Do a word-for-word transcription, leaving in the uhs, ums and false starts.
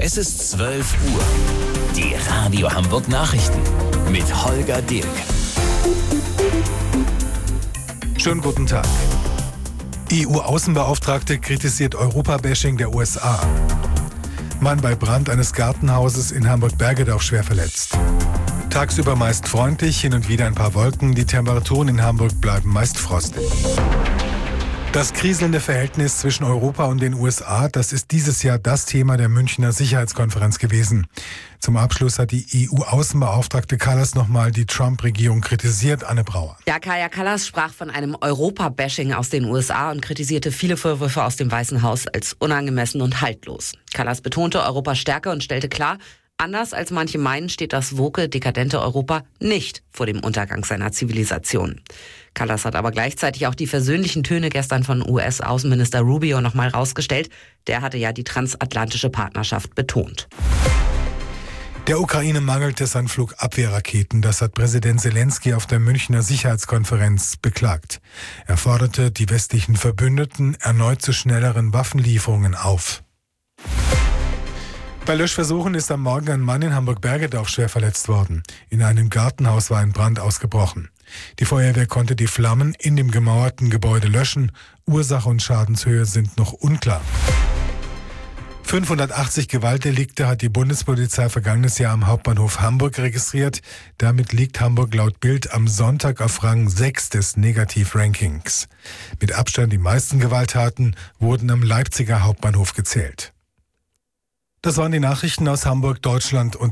Es ist zwölf Uhr. Die Radio Hamburg Nachrichten mit Holger Dilk. Schönen guten Tag. E U-Außenbeauftragte kritisiert Europa-Bashing der U S A. Mann bei Brand eines Gartenhauses in Hamburg-Bergedorf schwer verletzt. Tagsüber meist freundlich, hin und wieder ein paar Wolken. Die Temperaturen in Hamburg bleiben meist frostig. Das kriselnde Verhältnis zwischen Europa und den U S A, das ist dieses Jahr das Thema der Münchner Sicherheitskonferenz gewesen. Zum Abschluss hat die E U-Außenbeauftragte Kallas nochmal die Trump-Regierung kritisiert. Anne Brauer. Ja, Kaja Kallas sprach von einem Europa-Bashing aus den U S A und kritisierte viele Vorwürfe aus dem Weißen Haus als unangemessen und haltlos. Kallas betonte Europas Stärke und stellte klar, anders als manche meinen, steht das woke, dekadente Europa nicht vor dem Untergang seiner Zivilisation. Kallas hat aber gleichzeitig auch die versöhnlichen Töne gestern von U S-Außenminister Rubio nochmal rausgestellt. Der hatte ja die transatlantische Partnerschaft betont. Der Ukraine mangelt es an Flugabwehrraketen. Das hat Präsident Zelensky auf der Münchner Sicherheitskonferenz beklagt. Er forderte die westlichen Verbündeten erneut zu schnelleren Waffenlieferungen auf. Bei Löschversuchen ist am Morgen ein Mann in Hamburg-Bergedorf schwer verletzt worden. In einem Gartenhaus war ein Brand ausgebrochen. Die Feuerwehr konnte die Flammen in dem gemauerten Gebäude löschen. Ursache und Schadenshöhe sind noch unklar. fünfhundertachtzig Gewaltdelikte hat die Bundespolizei vergangenes Jahr am Hauptbahnhof Hamburg registriert. Damit liegt Hamburg laut Bild am Sonntag auf Rang sechs des Negativ-Rankings. Mit Abstand die meisten Gewalttaten wurden am Leipziger Hauptbahnhof gezählt. Das waren die Nachrichten aus Hamburg, Deutschland und